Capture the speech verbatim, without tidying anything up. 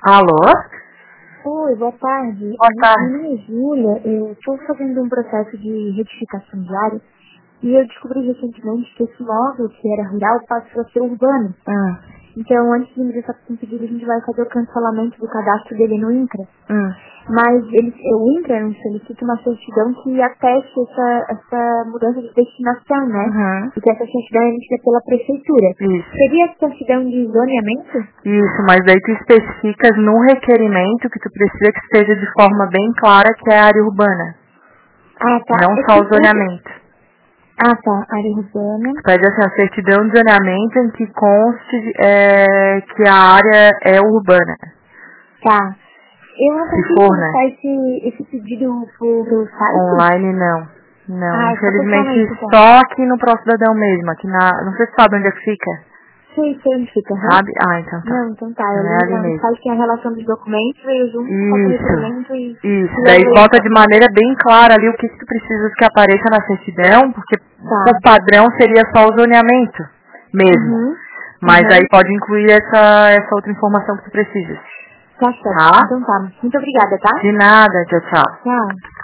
Alô? Oi, boa tarde. Boa tarde. Meu nome é Júlia, eu estou fazendo um processo de retificação de área e eu descobri recentemente que esse imóvel, que era rural, passou a ser urbano. Hum, Então, antes de ingressar com o pedido, a gente vai fazer o cancelamento do cadastro dele no INCRA. hum. Mas ele, o INCRA nos solicita uma certidão que ateste essa, essa mudança de destinação, né? Uhum. E que essa certidão é emitida pela prefeitura. Isso. Seria a certidão de zoneamento? Isso, mas daí tu especificas no requerimento que tu precisa que esteja de forma bem clara que é área urbana. Ah, tá. Não É só o que- zoneamento. Ah, tá. Área urbana. Tu pede assim, a certidão de zoneamento em que conste é, que a área é urbana. Tá. Eu não Se consigo for, né? começar esse, esse pedido por, pelo site? Online não. Não, Ah, é só infelizmente pessoalmente, então. só aqui no Procidadão mesmo, aqui na. Não sei se sabe onde é que fica. Sei, sei onde fica, aham. Sabe? Ah, então tá. Não, então tá. Eu Não é lembro ali lá no mesmo. site que é a relação dos documentos veio junto com o requerimento e... Isso, isso. e Daí leva bota isso. de maneira bem clara ali o que, que tu precisas que apareça na certidão, porque Tá. o padrão seria só o zoneamento mesmo. Uhum. Mas Uhum. aí pode incluir essa, essa outra informação que tu precisas. Tá certo. Tá? Então tá. Muito obrigada, tá? De nada, tchau, tchau. Tchau.